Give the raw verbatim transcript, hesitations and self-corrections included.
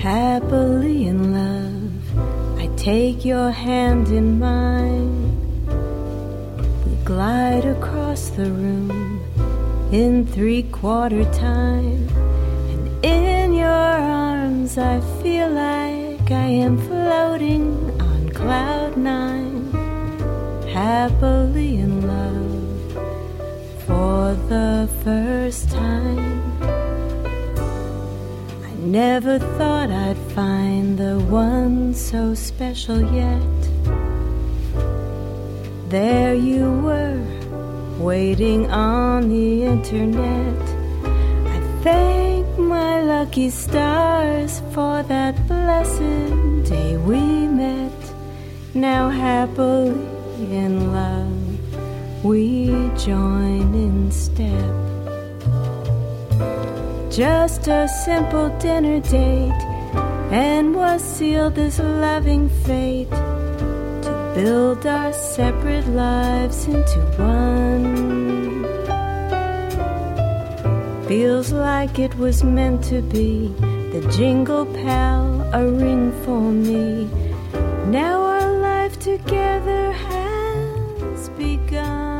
Happily in love, I take your hand in mine. We glide across the room in three-quarter time, and in your arms I feel like I am floating on cloud nine. Happily in love for the first time. Never thought I'd find the one so special yet. There you were, waiting on the internet. I thank my lucky stars for that blessed day we met. Now happily in love, we join in step. Just a simple dinner date, and was sealed this loving fate to build our separate lives into one. Feels like it was meant to be. The jingle pal, a ring for me. Now our life together has begun.